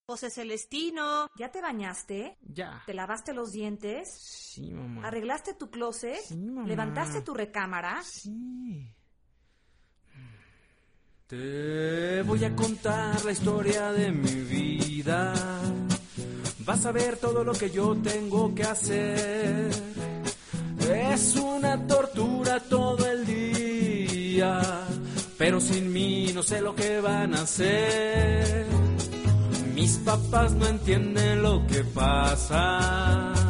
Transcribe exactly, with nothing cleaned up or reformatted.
José Celestino. ¿Ya te bañaste? Ya. ¿Te lavaste los dientes? Sí, mamá. ¿Arreglaste tu closet? Sí, mamá. ¿Levantaste tu recámara? Sí. Te voy a contar la historia de mi vida. Vas a ver todo lo que yo tengo que hacer. Es una tortura todo el día, pero sin mí no sé lo que van a hacer. Mis papás no entienden lo que pasa.